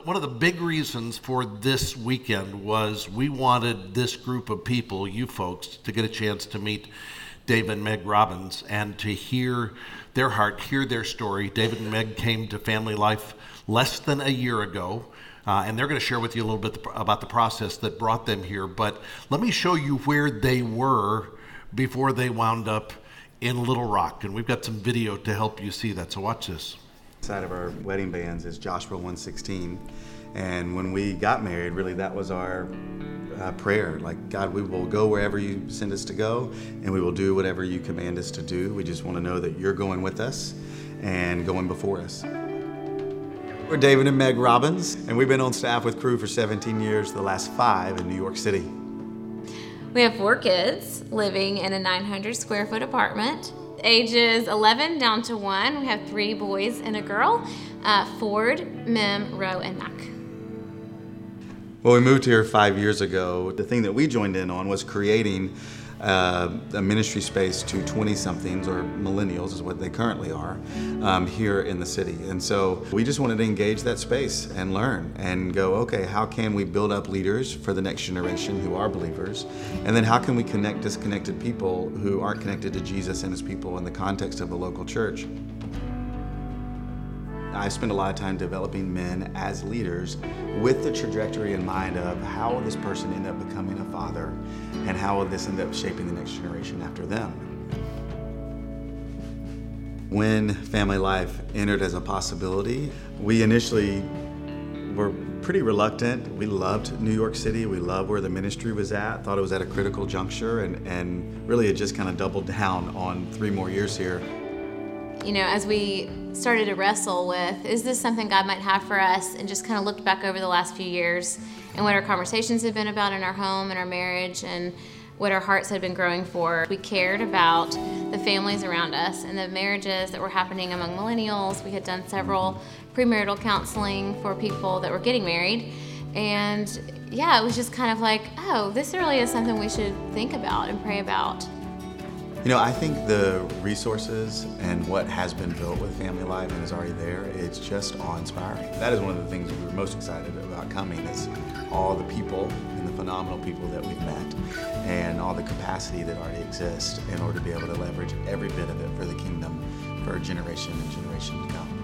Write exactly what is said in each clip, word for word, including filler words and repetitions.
one of the big reasons for this weekend was we wanted this group of people, you folks, to get a chance to meet David and Meg Robbins and to hear their heart, hear their story. David and Meg came to Family Life less than a year ago, uh, and they're going to share with you a little bit about the process that brought them here. But let me show you where they were before they wound up in Little Rock, and we've got some video to help you see that, so watch this. Inside of our wedding bands is Joshua one sixteen, and when we got married, really that was our uh, prayer, like, God, we will go wherever you send us to go, and we will do whatever you command us to do. We just want to know that you're going with us and going before us. We're David and Meg Robbins, and we've been on staff with Cru for seventeen years, the last five in New York City. We have four kids living in a nine hundred square foot apartment, ages eleven down to one. We have three boys and a girl, uh, Ford, Mem, Roe, and Mac. Well, we moved here five years ago. The thing that we joined in on was creating uh, a ministry space to twenty-somethings, or millennials is what they currently are, um, here in the city. And so we just wanted to engage that space and learn and go, okay, how can we build up leaders for the next generation who are believers? And then how can we connect disconnected people who aren't connected to Jesus and his people in the context of a local church? I spend a lot of time developing men as leaders with the trajectory in mind of how will this person end up becoming a father and how will this end up shaping the next generation after them. When Family Life entered as a possibility, we initially were pretty reluctant. We loved New York City. We loved where the ministry was at, thought it was at a critical juncture, and, and really it just kind of doubled down on three more years here. You know, as we started to wrestle with, is this something God might have for us, and just kind of looked back over the last few years and what our conversations have been about in our home and our marriage and what our hearts had been growing for. We cared about the families around us and the marriages that were happening among millennials. We had done several premarital counseling for people that were getting married. And yeah, it was just kind of like, oh, this really is something we should think about and pray about. You know, I think the resources and what has been built with Family Life and is already there, it's just awe-inspiring. That is one of the things we were most excited about coming, is all the people and the phenomenal people that we've met and all the capacity that already exists in order to be able to leverage every bit of it for the kingdom for a generation and generation to come.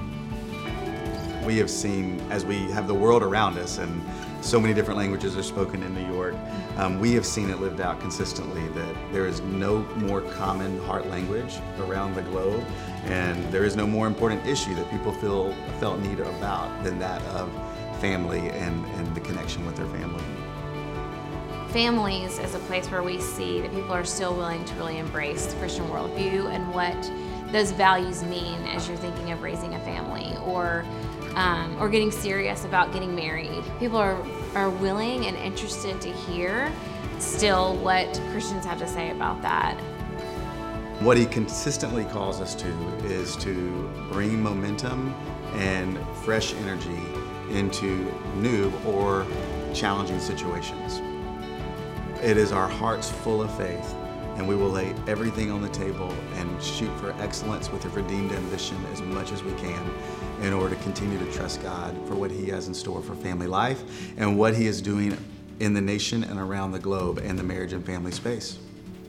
We have seen, as we have the world around us and so many different languages are spoken in New York, um, we have seen it lived out consistently that there is no more common heart language around the globe, and there is no more important issue that people feel felt need about than that of family and, and the connection with their family. Families is a place where we see that people are still willing to really embrace the Christian worldview and what those values mean as you're thinking of raising a family or Um, or getting serious about getting married. People are, are willing and interested to hear still what Christians have to say about that. What he consistently calls us to is to bring momentum and fresh energy into new or challenging situations. It is our hearts full of faith, and we will lay everything on the table and shoot for excellence with a redeemed ambition as much as we can in order to continue to trust God for what he has in store for Family Life and what he is doing in the nation and around the globe in the marriage and family space.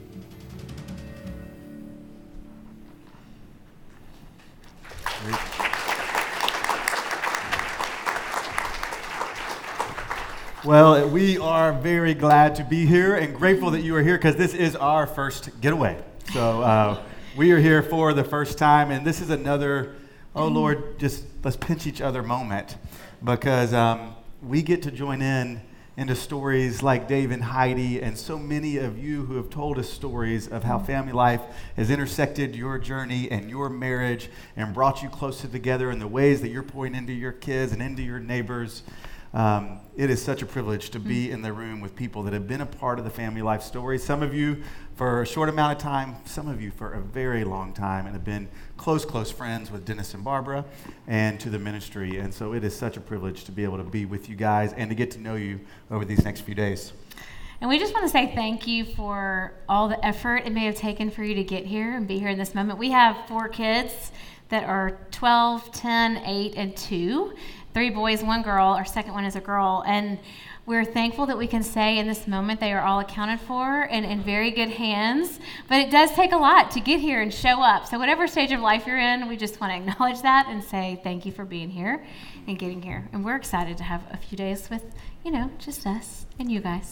Well, we are very glad to be here and grateful that you are here because this is our first getaway. So uh, we are here for the first time, and this is another, oh Lord, just let's pinch each other moment, because um, we get to join in into stories like Dave and Heidi and so many of you who have told us stories of how Family Life has intersected your journey and your marriage and brought you closer together in the ways that you're pouring into your kids and into your neighbors. Um, it is such a privilege to be in the room with people that have been a part of the Family Life story. Some of you for a short amount of time, some of you for a very long time, and have been close, close friends with Dennis and Barbara and to the ministry. And so it is such a privilege to be able to be with you guys and to get to know you over these next few days. And we just want to say thank you for all the effort it may have taken for you to get here and be here in this moment. We have four kids that are twelve, ten, eight, and two. three boys, one girl. Our second one is a girl. And we're thankful that we can say in this moment they are all accounted for and in very good hands. But it does take a lot to get here and show up. So whatever stage of life you're in, we just want to acknowledge that and say thank you for being here and getting here. And we're excited to have a few days with, you know, just us and you guys.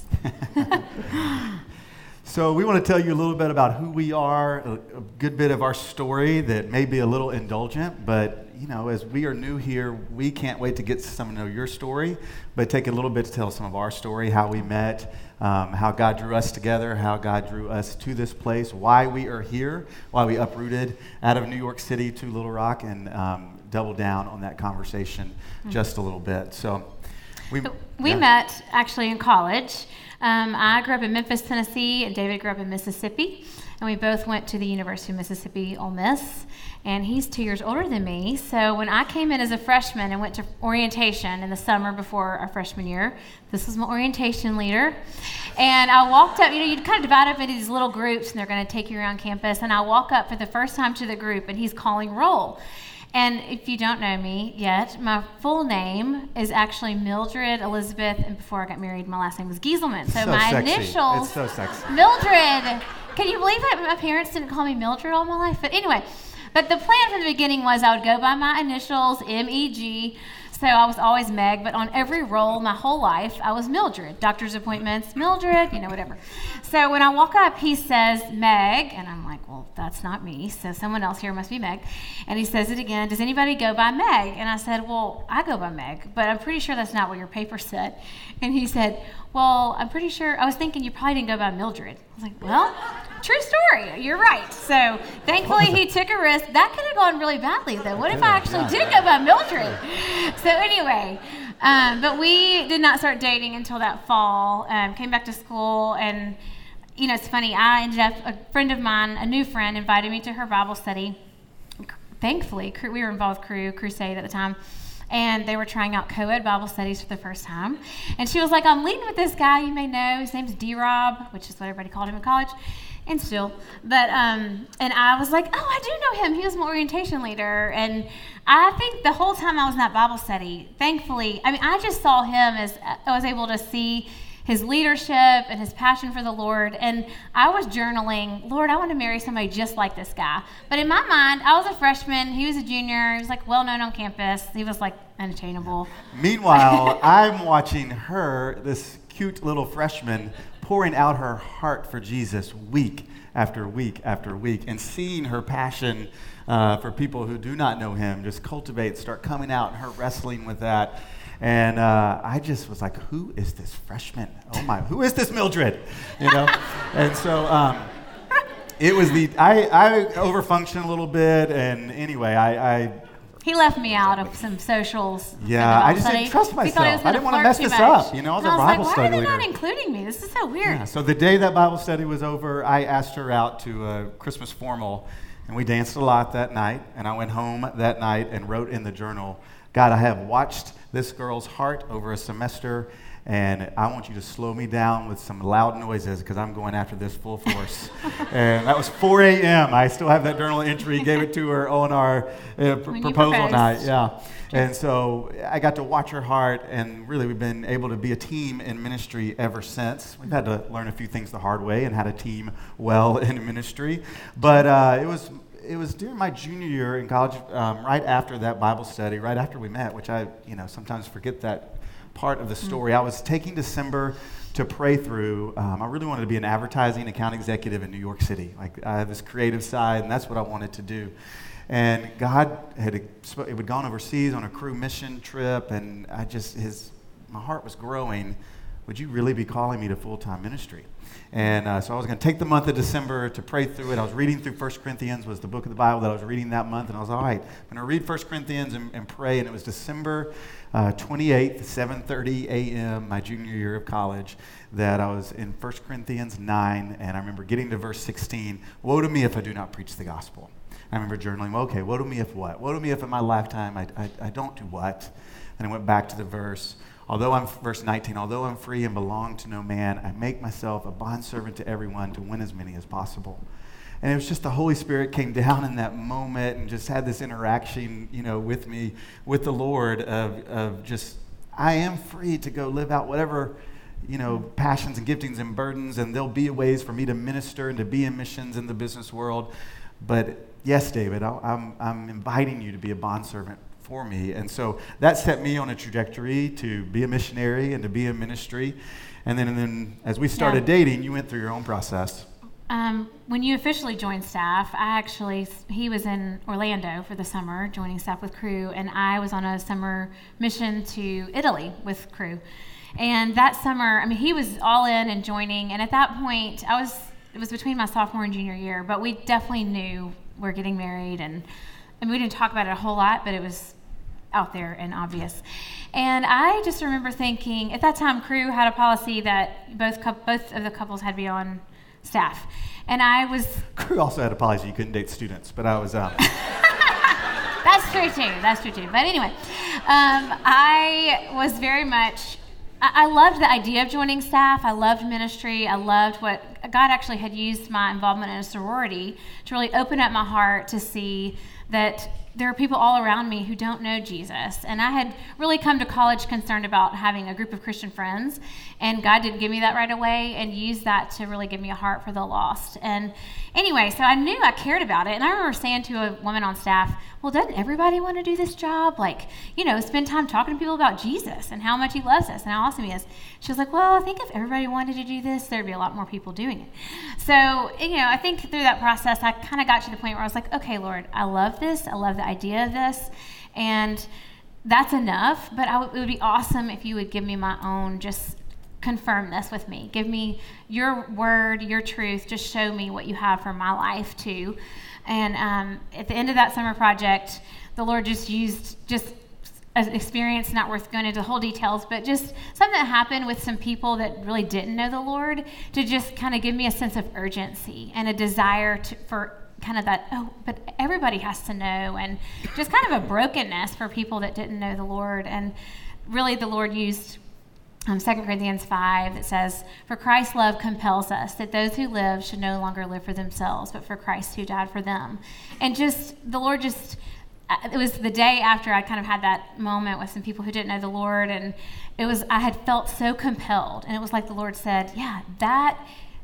So we want to tell you a little bit about who we are, a, a good bit of our story that may be a little indulgent, but you know, as we are new here, we can't wait to get to some of know your story, but take a little bit to tell some of our story, how we met, um, how God drew us together, how God drew us to this place, why we are here, why we uprooted out of New York City to Little Rock, and um, double down on that conversation mm-hmm. just a little bit. So we, so we yeah. met actually in college. Um, I grew up in Memphis, Tennessee, and David grew up in Mississippi, and we both went to the University of Mississippi, Ole Miss, and he's two years older than me. So when I came in as a freshman and went to orientation in the summer before our freshman year, this was my orientation leader, and I walked up, you know, you'd kind of divide up into these little groups, and they're going to take you around campus, and I walk up for the first time to the group, and he's calling roll. And if you don't know me yet, my full name is actually Mildred Elizabeth, and before I got married, my last name was Gieselman. So, so my sexy. initials, it's so sexy. Mildred. Can you believe that my parents didn't call me Mildred all my life? But anyway, but the plan from the beginning was I would go by my initials, M E G. So I was always Meg, but on every roll my whole life, I was Mildred. Doctor's appointments, Mildred, you know, whatever. So when I walk up, he says Meg, and I'm like, well, that's not me, so someone else here must be Meg. And he says it again, does anybody go by Meg? And I said, well, I go by Meg, but I'm pretty sure that's not what your paper said. And he said, well, I'm pretty sure, I was thinking you probably didn't go by Mildred. I was like, well, true story, you're right. So thankfully he took a risk. That could have gone really badly though. What if I actually did go by Mildred? So anyway, um, but we did not start dating until that fall. Um, came back to school, and you know, it's funny, I ended up, a friend of mine, a new friend, invited me to her Bible study. Thankfully, we were involved with Cru, Crusade at the time, and they were trying out co-ed Bible studies for the first time. And she was like, I'm leading with this guy you may know. His name's D-Rob, which is what everybody called him in college, and still. But, um, and I was like, oh, I do know him. He was my orientation leader. And I think the whole time I was in that Bible study, thankfully, I mean, I just saw him as I was able to see his leadership and his passion for the Lord. And I was journaling, Lord, I want to marry somebody just like this guy. But in my mind, I was a freshman. He was a junior. He was like well-known on campus. He was like unattainable. Meanwhile, I'm watching her, this cute little freshman, pouring out her heart for Jesus week after week after week, and seeing her passion uh, for people who do not know him just cultivate, start coming out, and her wrestling with that. And uh, I just was like, who is this freshman? Oh my, who is this Mildred? You know? And so um, it was the, I, I overfunctioned a little bit, and anyway, I, I He left me out of some socials. Yeah, I just didn't trust myself. I didn't want to mess this up. You know, I was a Bible study leader. study Why are they leader. not including me? This is so weird. Yeah, so the day that Bible study was over, I asked her out to a Christmas formal, and we danced a lot that night, and I went home that night and wrote in the journal, God, I have watched this girl's heart over a semester, and I want you to slow me down with some loud noises because I'm going after this full force. And that was four a.m. I still have that journal entry, gave it to her on our uh, pr- proposal night. Yeah. And so I got to watch her heart, and really we've been able to be a team in ministry ever since. We've had to learn a few things the hard way and had a team well in ministry. But uh, it was it was during my junior year in college, um, right after that Bible study, right after we met, which I you know sometimes forget that part of the story. I was taking December to pray through. Um, I really wanted to be an advertising account executive in New York City. Like I have this creative side, and that's what I wanted to do. And God had it had gone overseas on a crew mission trip, and I just his my heart was growing. Would you really be calling me to full-time ministry? And uh, so I was going to take the month of December to pray through it. I was reading through First Corinthians, was the book of the Bible that I was reading that month, and I was all right. I'm going to read First Corinthians and, and pray, and it was December uh, twenty-eighth, seven thirty a.m., my junior year of college, that I was in First Corinthians nine, and I remember getting to verse sixteen, woe to me if I do not preach the gospel. I remember journaling, okay, woe to me if what? Woe to me if in my lifetime I, I, I don't do what? And I went back to the verse. Although I'm, verse nineteen, although I'm free and belong to no man, I make myself a bondservant to everyone to win as many as possible. And it was just the Holy Spirit came down in that moment and just had this interaction, you know, with me, with the Lord of, of just, I am free to go live out whatever, you know, passions and giftings and burdens, and there'll be ways for me to minister and to be in missions in the business world. But yes, David, I'll, I'm, I'm inviting you to be a bondservant for me. And so that set me on a trajectory to be a missionary and to be in ministry. And then, and then as we started yeah. dating, you went through your own process. Um, when you officially joined staff, I actually, he was in Orlando for the summer, joining staff with Cru, and I was on a summer mission to Italy with Cru. And that summer, I mean, he was all in and joining, and at that point, I was, it was between my sophomore and junior year, but we definitely knew we're getting married, and, and we didn't talk about it a whole lot, but it was out there and obvious. And I just remember thinking, at that time, Cru had a policy that both both of the couples had to be on staff. And I was... Cru also had a policy you couldn't date students, but I was... Um... That's true too, that's true too. But anyway, um, I was very much... I-, I loved the idea of joining staff. I loved ministry. I loved what... God actually had used my involvement in a sorority to really open up my heart to see that there are people all around me who don't know Jesus. And I had really come to college concerned about having a group of Christian friends, and God didn't give me that right away and used that to really give me a heart for the lost. And anyway, so I knew I cared about it. And I remember saying to a woman on staff, well, doesn't everybody want to do this job? Like, you know, spend time talking to people about Jesus and how much he loves us and how awesome he is. She was like, well, I think if everybody wanted to do this, there'd be a lot more people doing it. So, you know, I think through that process, I kind of got to the point where I was like, okay, Lord, I love this. I love the idea of this. And that's enough. But I w- it would be awesome if you would give me my own, just confirm this with me. Give me your word, your truth. Just show me what you have for my life too. And um, at the end of that summer project, the Lord just used just an experience, not worth going into the whole details, but just something that happened with some people that really didn't know the Lord to just kind of give me a sense of urgency and a desire to, for kind of that, oh, but everybody has to know, and just kind of a brokenness for people that didn't know the Lord. And really the Lord used Um, Second Corinthians five, that says, for Christ's love compels us, that those who live should no longer live for themselves, but for Christ who died for them. And just, the Lord just, it was the day after I kind of had that moment with some people who didn't know the Lord, and it was, I had felt so compelled, and it was like the Lord said, yeah, that,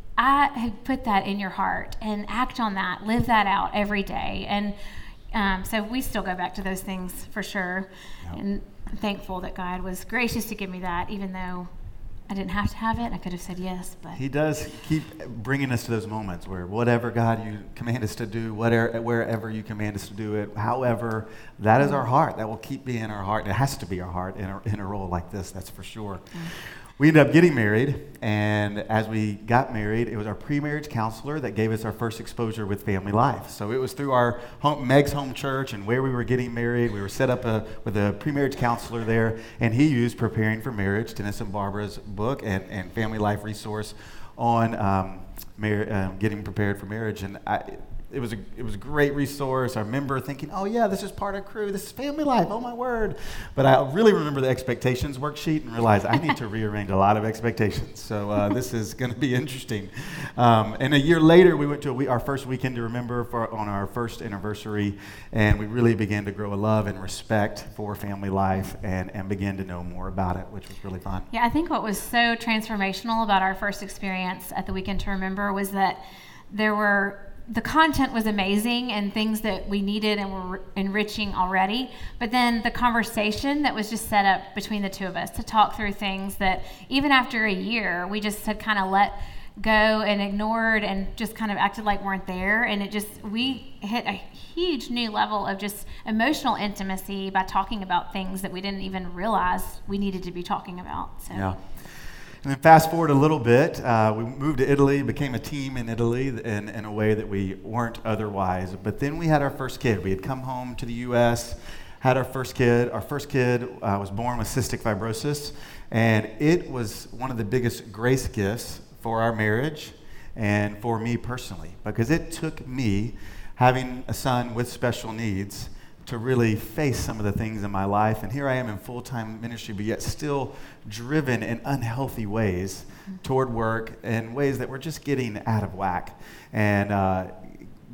I had put that in your heart, and act on that, live that out every day. And um, so we still go back to those things for sure. Yep. And I'm thankful that God was gracious to give me that, even though I didn't have to have it. I could have said yes, but he does keep bringing us to those moments where whatever God you command us to do, whatever, wherever you command us to do it, however, that is our heart. That will keep being our heart. It has to be our heart in a, in a role like this, that's for sure. Mm. We ended up getting married, and as we got married, it was our pre-marriage counselor that gave us our first exposure with family life. So it was through our home, Meg's home church, and where we were getting married. We were set up a, with a pre-marriage counselor there, and he used Preparing for Marriage, Dennis and Barbara's book, and, and family life resource on um, mar- um, getting prepared for marriage. And I, it was a it was a great resource. I remember thinking, oh yeah, this is part of Cru. This is family life. Oh my word! But I really remember the expectations worksheet and realized I need to rearrange a lot of expectations. So uh, this is going to be interesting. Um, and a year later, we went to a we- our first weekend to remember for on our first anniversary, and we really began to grow a love and respect for family life, and and began to know more about it, which was really fun. Yeah, I think what was so transformational about our first experience at the Weekend to Remember was that there were. The content was amazing and things that we needed and were enriching already, but then the conversation that was just set up between the two of us to talk through things that even after a year, we just had kind of let go and ignored and just kind of acted like weren't there. And it just, we hit a huge new level of just emotional intimacy by talking about things that we didn't even realize we needed to be talking about. So. Yeah. And then fast forward a little bit, uh, we moved to Italy, became a team in Italy in, in a way that we weren't otherwise. But then we had our first kid. We had come home to the U S, had our first kid. Our first kid uh, was born with cystic fibrosis, and it was one of the biggest grace gifts for our marriage and for me personally, because it took me, having a son with special needs, to really face some of the things in my life. And here I am in full-time ministry, but yet still driven in unhealthy ways toward work in ways that were just getting out of whack. And uh,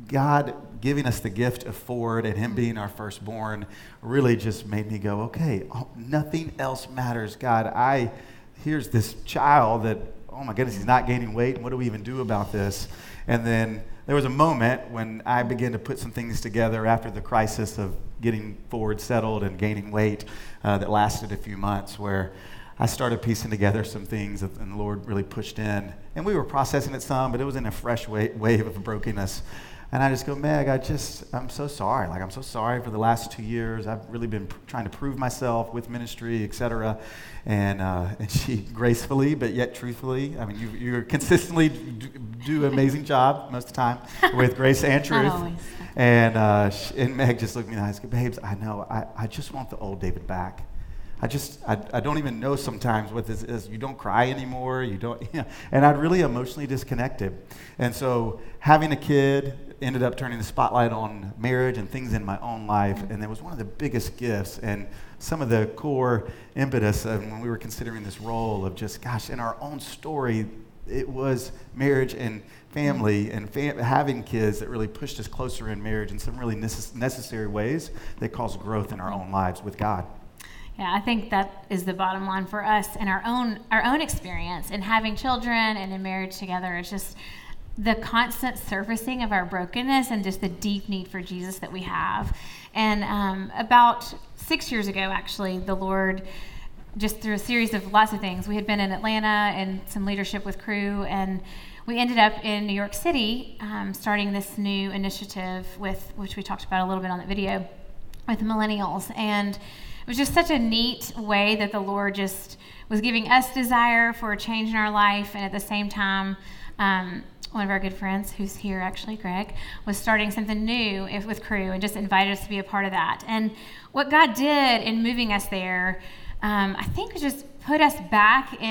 God giving us the gift of Ford and him being our firstborn really just made me go, okay, oh, nothing else matters. God, I, here's this child that, oh my goodness, he's not gaining weight, and what do we even do about this? And then there was a moment when I began to put some things together after the crisis of getting Ford settled and gaining weight uh, that lasted a few months, where I started piecing together some things, and the Lord really pushed in. And we were processing it some, but it was in a fresh wa- wave of brokenness. And I just go, Meg, I just, I'm so sorry. Like, I'm so sorry for the last two years. I've really been pr- trying to prove myself with ministry, et cetera. And, uh, and she gracefully, but yet truthfully, I mean, you you consistently do, do an amazing job most of the time with grace and truth. Not always. And, uh, she, and Meg just looked me in the eyes and goes, babes, I know, I, I just want the old David back. I just, I, I don't even know sometimes what this is. You don't cry anymore. You don't, you know, and I'd really emotionally disconnected. And so having a kid ended up turning the spotlight on marriage and things in my own life. And it was one of the biggest gifts and some of the core impetus of when we were considering this role of just, gosh, in our own story, it was marriage and family and fam- having kids that really pushed us closer in marriage in some really necess- necessary ways that caused growth in our own lives with God. Yeah, I think that is the bottom line for us in our own our own experience in having children and in marriage together. It's just the constant surfacing of our brokenness and just the deep need for Jesus that we have. And um, about six years ago, actually, the Lord, just through a series of lots of things, we had been in Atlanta and some leadership with Crew, and we ended up in New York City um, starting this new initiative with, which we talked about a little bit on that video, with millennials. And it was just such a neat way that the Lord just was giving us desire for a change in our life, and at the same time, um, one of our good friends, who's here actually, Greg, was starting something new if, with Crew and just invited us to be a part of that. And what God did in moving us there, um, I think, was just put us back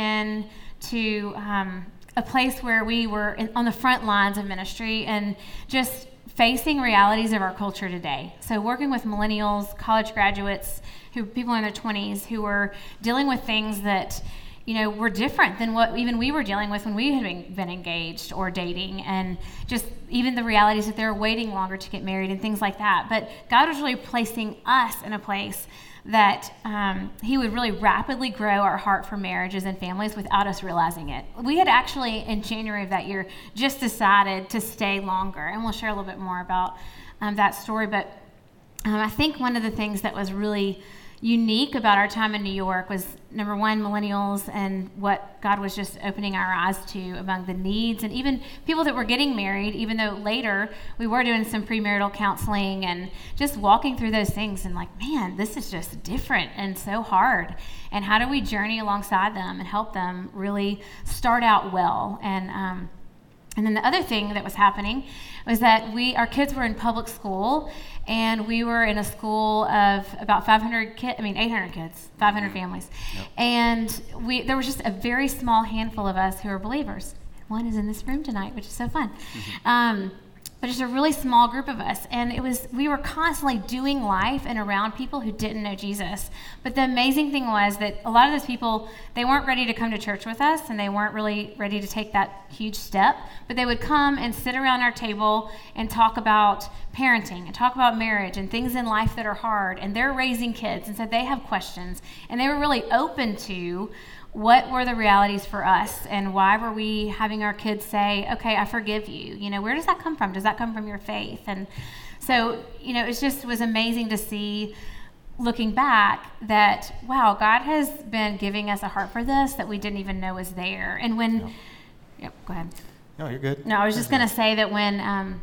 into um, a place where we were in, on the front lines of ministry and just facing realities of our culture today. So working with millennials, college graduates, who people in their twenties who were dealing with things that, you know, were different than what even we were dealing with when we had been, been engaged or dating, and just even the realities that they were waiting longer to get married and things like that. But God was really placing us in a place that um, he would really rapidly grow our heart for marriages and families without us realizing it. We had actually, in January of that year, just decided to stay longer, and we'll share a little bit more about um, that story. But um, I think one of the things that was really unique about our time in New York was, number one, millennials and what God was just opening our eyes to among the needs, and even people that were getting married, even though later we were doing some premarital counseling and just walking through those things and like, man, this is just different and so hard. And how do we journey alongside them and help them really start out well? And um, and then the other thing that was happening was that we, our kids were in public school, and we were in a school of about five hundred kids, I mean eight hundred kids, five hundred families. Yep. And we there was just a very small handful of us who were believers. One is in this room tonight, which is so fun. Mm-hmm. Um, but just a really small group of us. And it was, we were constantly doing life and around people who didn't know Jesus. But the amazing thing was that a lot of those people, they weren't ready to come to church with us, and they weren't really ready to take that huge step. But they would come and sit around our table and talk about parenting and talk about marriage and things in life that are hard. And they're raising kids, and so they have questions. And they were really open to what were the realities for us, and why were we having our kids say, okay, I forgive you? You know, where does that come from? Does that come from your faith? And so, you know, it just was amazing to see, looking back, that, wow, God has been giving us a heart for this that we didn't even know was there. And when, yep, yep go ahead. No, you're good. No, I was just going to say that when um,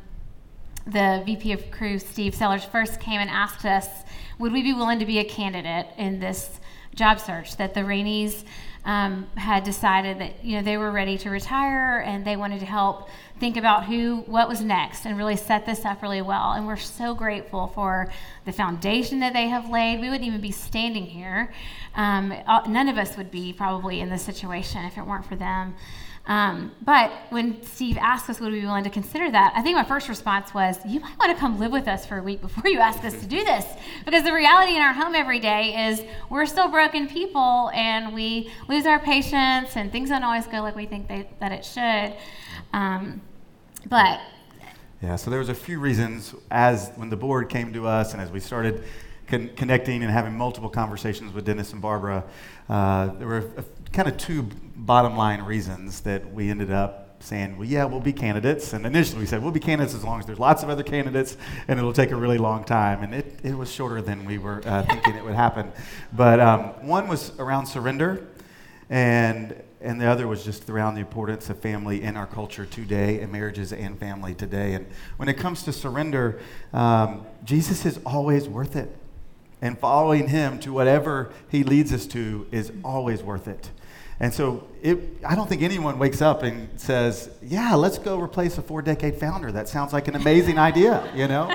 the V P of Crew, Steve Sellers, first came and asked us, would we be willing to be a candidate in this job search, that the Raineys um, had decided that, you know, they were ready to retire, and they wanted to help think about who, what was next, and really set this up really well. And we're so grateful for the foundation that they have laid. We wouldn't even be standing here. Um, none of us would be probably in this situation if it weren't for them. Um, but when Steve asked us would we be willing to consider that, I think my first response was, you might want to come live with us for a week before you ask us to do this. Because the reality in our home every day is we're still broken people, and we lose our patience, and things don't always go like we think they, that it should. Um, but Yeah, so there was a few reasons as when the board came to us and as we started con- connecting and having multiple conversations with Dennis and Barbara, uh, there were a, a, kind of two bottom line reasons that we ended up saying, well, yeah, we'll be candidates. And initially we said, we'll be candidates as long as there's lots of other candidates and it'll take a really long time. And it, it was shorter than we were uh, thinking it would happen. But um, one was around surrender, and and the other was just around the importance of family in our culture today, and marriages and family today. And when it comes to surrender, um, Jesus is always worth it. And following him to whatever he leads us to is always worth it. And so it, I don't think anyone wakes up and says, yeah, let's go replace a four-decade founder. That sounds like an amazing idea, you know?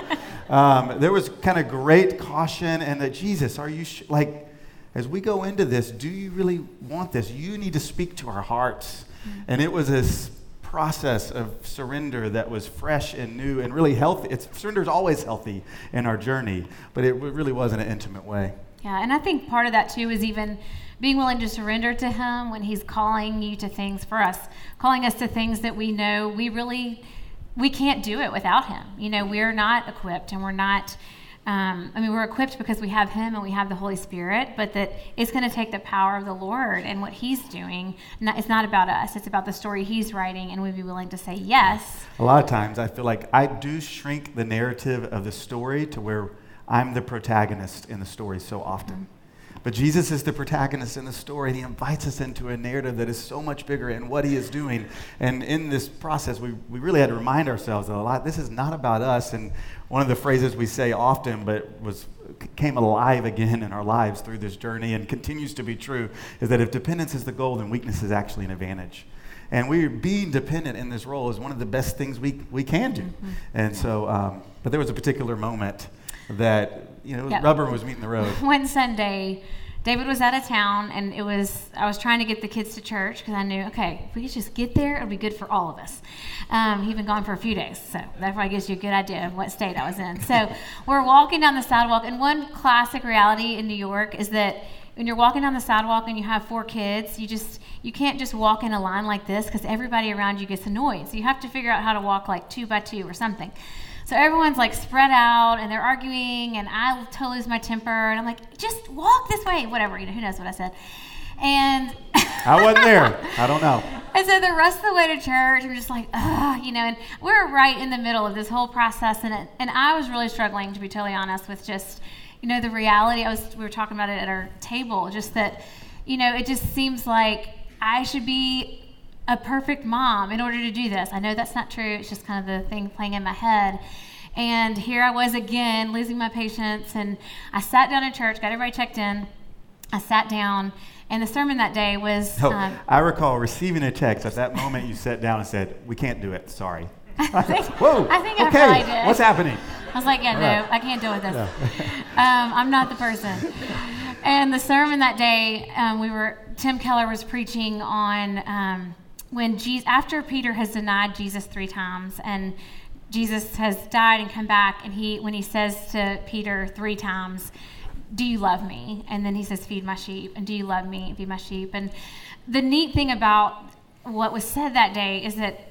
Um, there was kind of great caution and that, Jesus, are you, sh- like, as we go into this, do you really want this? You need to speak to our hearts. Mm-hmm. And it was this process of surrender that was fresh and new and really healthy. It's, surrender is always healthy in our journey, but it really was in an intimate way. Yeah, and I think part of that, too, is even being willing to surrender to him when he's calling you to things for us, calling us to things that we know we really, we can't do it without him. You know, we're not equipped and we're not, um, I mean, we're equipped because we have him and we have the Holy Spirit, but that it's going to take the power of the Lord and what he's doing. Not, it's not about us. It's about the story he's writing, and we'd be willing to say yes. A lot of times I feel like I do shrink the narrative of the story to where I'm the protagonist in the story so often. Mm-hmm. But Jesus is the protagonist in the story, and he invites us into a narrative that is so much bigger in what he is doing. And in this process, we, we really had to remind ourselves that a lot, this is not about us. And one of the phrases we say often, but was came alive again in our lives through this journey and continues to be true, is that if dependence is the goal, then weakness is actually an advantage. And we being dependent in this role is one of the best things we, we can do. Mm-hmm. And so, um, but there was a particular moment that, you know, yep. rubber was meeting the road. One Sunday, David was out of town, and it was I was trying to get the kids to church because I knew, okay, if we could just get there, it'll be good for all of us. Um, he'd been gone for a few days, so that probably gives you a good idea of what state I was in. So we're walking down the sidewalk, and one classic reality in New York is that when you're walking down the sidewalk and you have four kids, you just you can't just walk in a line like this because everybody around you gets annoyed. So you have to figure out how to walk like two by two or something. So everyone's like spread out and they're arguing, and I totally lose my temper, and I'm like, just walk this way, whatever, you know, who knows what I said. And I wasn't there. I don't know. And so the rest of the way to church, I'm just like, ah, you know, and we're right in the middle of this whole process, and it, and I was really struggling, to be totally honest, with just, you know, the reality. I was we were talking about it at our table, just that, you know, it just seems like I should be a perfect mom in order to do this. I know that's not true. It's just kind of the thing playing in my head. And here I was again, losing my patience. And I sat down in church, got everybody checked in. I sat down, and the sermon that day was... Oh, um, I recall receiving a text. At that moment, you sat down and said, we can't do it. Sorry. I think, Whoa. I think okay. I probably did. What's happening? I was like, yeah, no, right. I can't deal with this. Yeah. um, I'm not the person. And the sermon that day, um, we were... Tim Keller was preaching on... Um, When Jesus, after Peter has denied Jesus three times, and Jesus has died and come back, and he, when he says to Peter three times, "Do you love me?" and then he says, "Feed my sheep," and "Do you love me? Feed my sheep." And the neat thing about what was said that day is that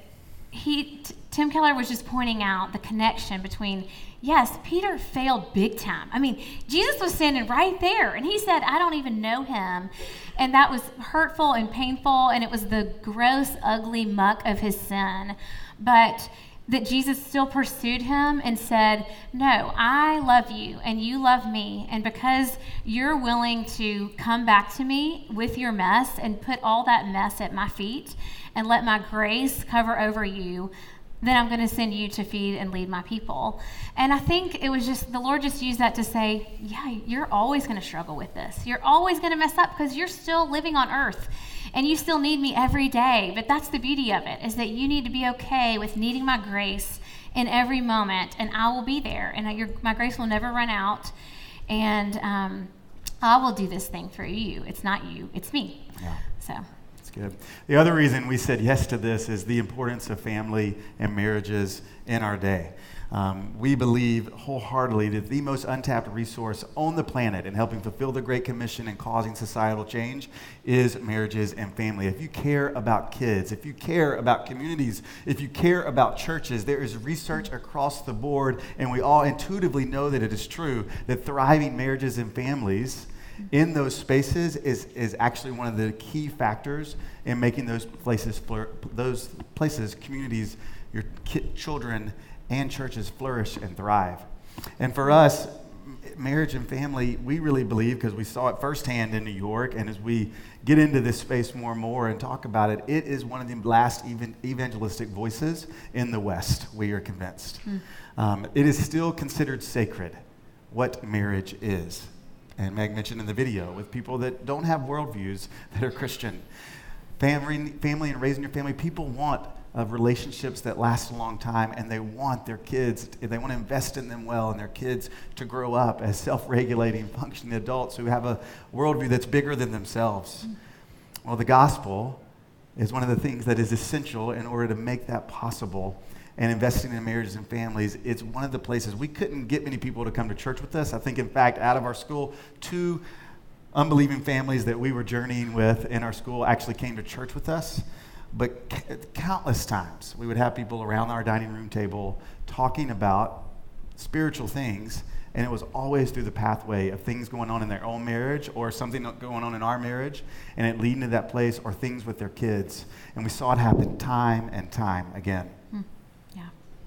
he, t- Tim Keller was just pointing out the connection between, yes, Peter failed big time. I mean, Jesus was standing right there, and he said, "I don't even know him." And that was hurtful and painful, and it was the gross, ugly muck of his sin. But that Jesus still pursued him and said, "No, I love you, and you love me. And because you're willing to come back to me with your mess and put all that mess at my feet and let my grace cover over you, then I'm going to send you to feed and lead my people." And I think it was just, the Lord just used that to say, yeah, you're always going to struggle with this. You're always going to mess up because you're still living on earth and you still need me every day. But that's the beauty of it, is that you need to be okay with needing my grace in every moment, and I will be there, and your, my grace will never run out. And um, I will do this thing for you. It's not you, it's me. Yeah. So. That's good. The other reason we said yes to this is the importance of family and marriages in our day. Um, we believe wholeheartedly that the most untapped resource on the planet in helping fulfill the Great Commission and causing societal change is marriages and family. If you care about kids, if you care about communities, if you care about churches, there is research across the board, and we all intuitively know that it is true, that thriving marriages and families in those spaces is, is actually one of the key factors in making those places, those places, communities, your ki- children, and churches flourish and thrive. And for us, marriage and family, we really believe, because we saw it firsthand in New York, and as we get into this space more and more and talk about it, it is one of the last even evangelistic voices in the West, we are convinced. Mm. Um, it is still considered sacred what marriage is. And Meg mentioned in the video, with people that don't have worldviews that are Christian. Family, family and raising your family, people want of relationships that last a long time, and they want their kids, they want to invest in them well, and their kids to grow up as self-regulating, functioning adults who have a worldview that's bigger than themselves. Well, the gospel is one of the things that is essential in order to make that possible. And investing in marriages and families, it's one of the places we couldn't get many people to come to church with us. I think, in fact, out of our school, two unbelieving families that we were journeying with in our school actually came to church with us. But c- countless times, we would have people around our dining room table talking about spiritual things, and it was always through the pathway of things going on in their own marriage or something going on in our marriage, and it leading to that place, or things with their kids. And we saw it happen time and time again. Hmm. Yeah.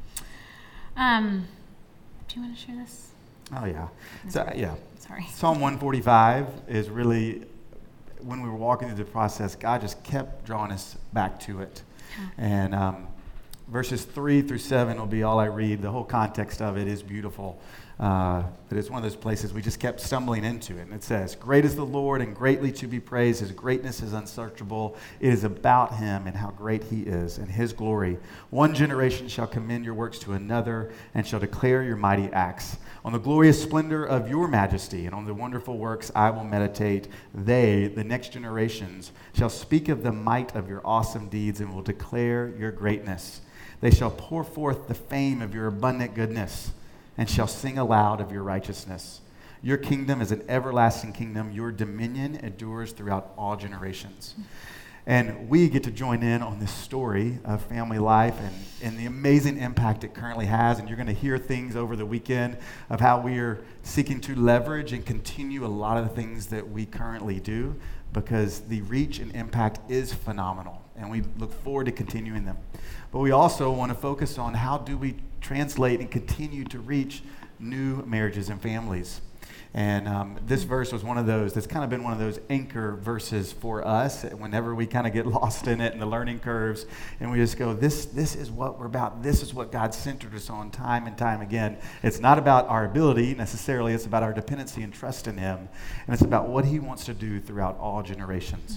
Um, do you want to share this? Oh, yeah. So, yeah. Sorry. Psalm one forty-five is really, when we were walking through the process, God just kept drawing us back to it. Yeah. And um, verses three through seven will be all I read. The whole context of it is beautiful. Uh, but it's one of those places we just kept stumbling into it. And it says, "Great is the Lord and greatly to be praised. His greatness is unsearchable. It is about him and how great he is and his glory. One generation shall commend your works to another and shall declare your mighty acts. On the glorious splendor of your majesty and on the wonderful works I will meditate. They, the next generations, shall speak of the might of your awesome deeds and will declare your greatness. They shall pour forth the fame of your abundant goodness and shall sing aloud of your righteousness. Your kingdom is an everlasting kingdom. Your dominion endures throughout all generations." And we get to join in on this story of family life and, and the amazing impact it currently has. And you're going to hear things over the weekend of how we are seeking to leverage and continue a lot of the things that we currently do, because the reach and impact is phenomenal. And we look forward to continuing them. But we also want to focus on how do we translate and continue to reach new marriages and families. And um, this verse was one of those that's kind of been one of those anchor verses for us whenever we kind of get lost in it and the learning curves, and we just go, this, this is what we're about. This is what God centered us on time and time again. It's not about our ability necessarily. It's about our dependency and trust in him. And it's about what he wants to do throughout all generations.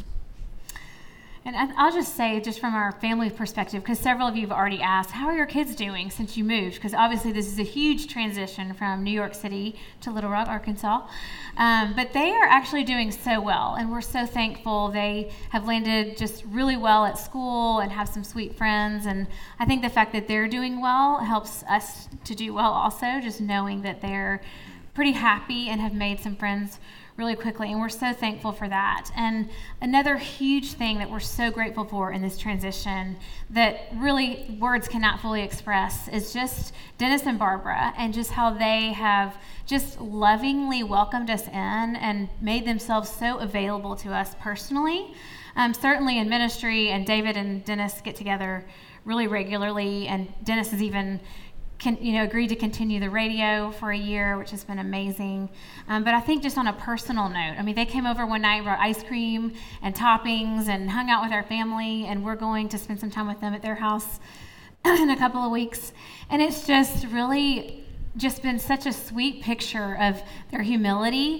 And I'll just say, just from our family perspective, because several of you have already asked, how are your kids doing since you moved? Because obviously this is a huge transition from New York City to Little Rock, Arkansas. Um, but they are actually doing so well, and we're so thankful. They have landed just really well at school and have some sweet friends. And I think the fact that they're doing well helps us to do well also, just knowing that they're pretty happy and have made some friends really quickly, and we're so thankful for that. And another huge thing that we're so grateful for in this transition that really words cannot fully express is just Dennis and Barbara, and just how they have just lovingly welcomed us in and made themselves so available to us personally. Um, certainly in ministry, and David and Dennis get together really regularly, and Dennis has even Can, you know, agreed to continue the radio for a year, which has been amazing. Um, but I think just on a personal note, I mean, they came over one night, brought ice cream and toppings and hung out with our family, and we're going to spend some time with them at their house in a couple of weeks. And it's just really just been such a sweet picture of their humility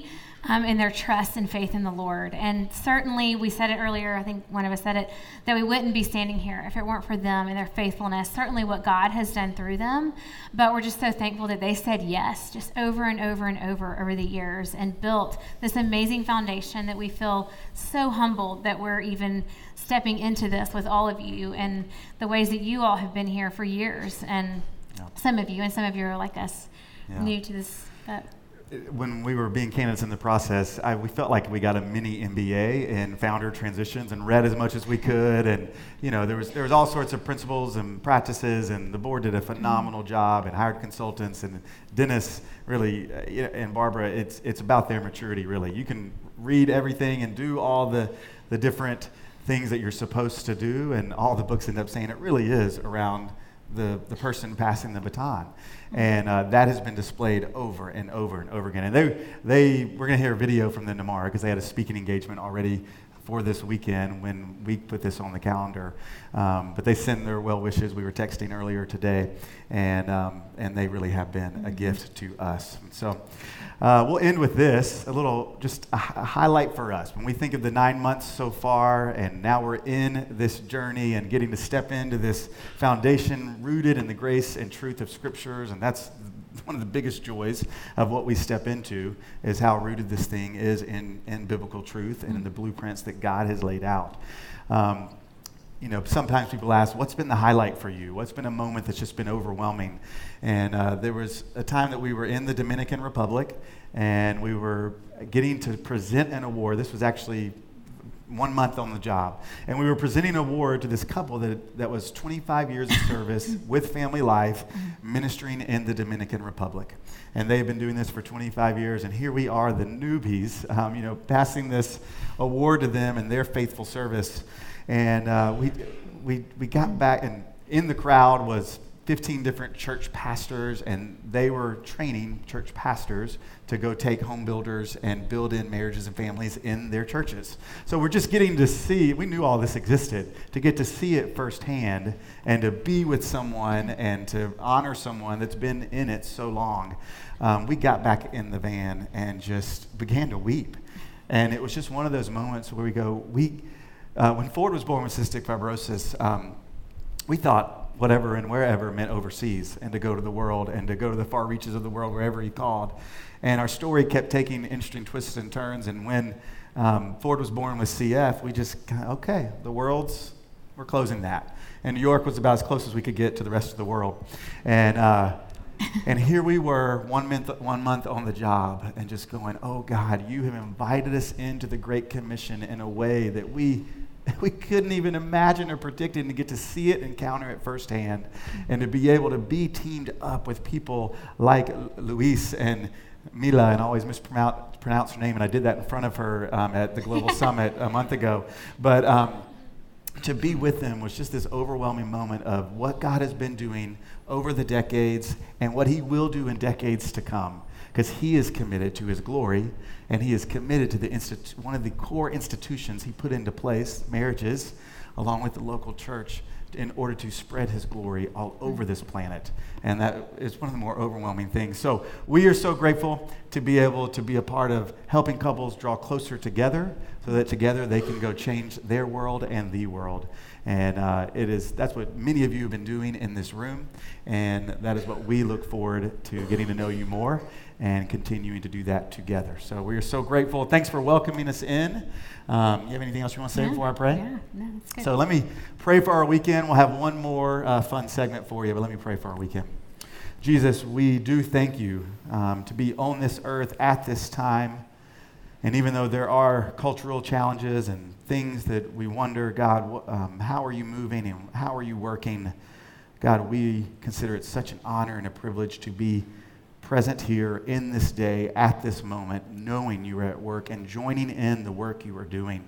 um, in their trust and faith in the Lord. And certainly, we said it earlier, I think one of us said it, that we wouldn't be standing here if it weren't for them and their faithfulness, certainly what God has done through them. But we're just so thankful that they said yes, just over and over and over over the years, and built this amazing foundation that we feel so humbled that we're even stepping into this with all of you, and the ways that you all have been here for years, and yeah. some of you, and some of you are like us, yeah. new to this. But when we were being candidates in the process, I, we felt like we got a mini M B A in founder transitions and read as much as we could. And, you know, there was there was all sorts of principles and practices, and the board did a phenomenal job and hired consultants. And Dennis really, uh, and Barbara, it's it's about their maturity, really. You can read everything and do all the, the different things that you're supposed to do, and all the books end up saying it really is around the, the person passing the baton. And uh, that has been displayed over and over and over again. And they, they we're going to hear a video from them tomorrow, because they had a speaking engagement already for this weekend when we put this on the calendar. Um, but they send their well wishes. We were texting earlier today, and um, and they really have been a gift to us. And so uh, we'll end with this, a little, just a, a highlight for us. When we think of the nine months so far, and now we're in this journey and getting to step into this foundation rooted in the grace and truth of Scriptures, and that's one of the biggest joys of what we step into, is how rooted this thing is in, in biblical truth and in the blueprints that God has laid out. Um, you know, sometimes people ask, what's been the highlight for you? What's been a moment that's just been overwhelming? And uh, there was a time that we were in the Dominican Republic, and we were getting to present an award. This was actually one month on the job. And we were presenting an award to this couple that, that was twenty-five years of service with Family Life, ministering in the Dominican Republic. And they've been doing this for twenty-five years, and here we are, the newbies, um, you know, passing this award to them and their faithful service. And uh, we, we, we got back, and in the crowd was fifteen different church pastors, and they were training church pastors to go take home builders and build in marriages and families in their churches. So we're just getting to see, we knew all this existed, to get to see it firsthand and to be with someone and to honor someone that's been in it so long. Um, we got back in the van and just began to weep. And it was just one of those moments where we go, we, uh, when Ford was born with cystic fibrosis, um, we thought whatever and wherever meant overseas, and to go to the world and to go to the far reaches of the world, wherever he called. And our story kept taking interesting twists and turns. And when um, Ford was born with C F, we just kind of, okay, the world's, we're closing that. And New York was about as close as we could get to the rest of the world. And uh, and here we were, one month, one month on the job, and just going, oh God, you have invited us into the Great Commission in a way that we we couldn't even imagine or predict it, and to get to see it, encounter it firsthand, and to be able to be teamed up with people like Luis and Mila, and I always mispronounce pronounce her name, and I did that in front of her um, at the Global Summit a month ago. But um, to be with them was just this overwhelming moment of what God has been doing over the decades and what he will do in decades to come, because he is committed to his glory, and he is committed to the institu- one of the core institutions he put into place, marriages, along with the local church, in order to spread his glory all over this planet. And that is one of the more overwhelming things. So we are so grateful to be able to be a part of helping couples draw closer together, so that together they can go change their world and the world. And uh, it is that's what many of you have been doing in this room, and that is what we look forward to, getting to know you more and continuing to do that together. So we are so grateful. Thanks for welcoming us in. Um, you have anything else you want to say yeah, before I pray? Yeah, no, that's good. So let me pray for our weekend. We'll have one more uh, fun segment for you, but let me pray for our weekend. Jesus, we do thank you um, to be on this earth at this time. And even though there are cultural challenges and things that we wonder, God, um, how are you moving and how are you working? God, we consider it such an honor and a privilege to be present here in this day, at this moment, knowing you are at work and joining in the work you are doing.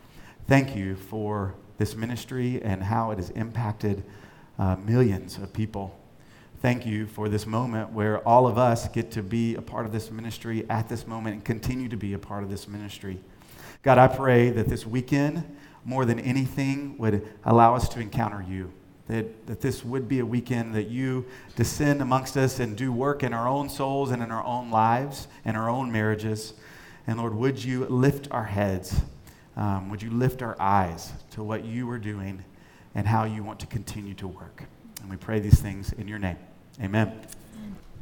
Thank you for this ministry and how it has impacted uh, millions of people. Thank you for this moment where all of us get to be a part of this ministry at this moment and continue to be a part of this ministry. God, I pray that this weekend, more than anything, would allow us to encounter you. That, that this would be a weekend that you descend amongst us and do work in our own souls and in our own lives and our own marriages. And Lord, would you lift our heads? Um, would you lift our eyes to what you are doing and how you want to continue to work? And we pray these things in your name. Amen.